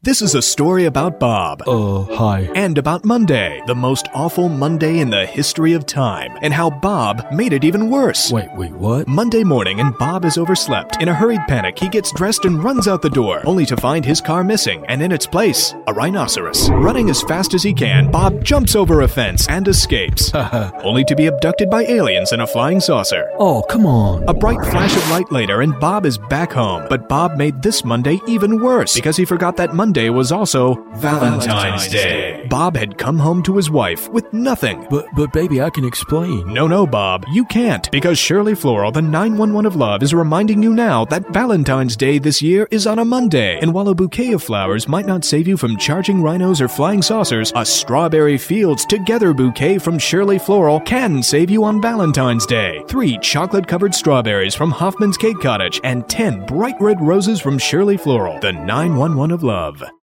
This is a story about Bob. Hi. And about Monday, the most awful Monday in the history of time, and how Bob made it even worse. Wait, what? Monday morning, and Bob is overslept. In a hurried panic, he gets dressed and runs out the door, only to find his car missing, and in its place, a rhinoceros. Running as fast as he can, Bob jumps over a fence and escapes, only to be abducted by aliens in a flying saucer. Oh, come on. A bright flash of light later, and Bob is back home. But Bob made this Monday even worse, because he forgot that Monday was also Valentine's Day. Bob had come home to his wife with nothing. But baby, I can explain. No, Bob, you can't, because Shirley Floral, the 911 of love, is reminding you now that Valentine's Day this year is on a Monday. And while a bouquet of flowers might not save you from charging rhinos or flying saucers, a Strawberry Fields Together bouquet from Shirley Floral can save you on Valentine's Day. 3 chocolate-covered strawberries from Hoffman's Cake Cottage and 10 bright red roses from Shirley Floral, the 911 of love.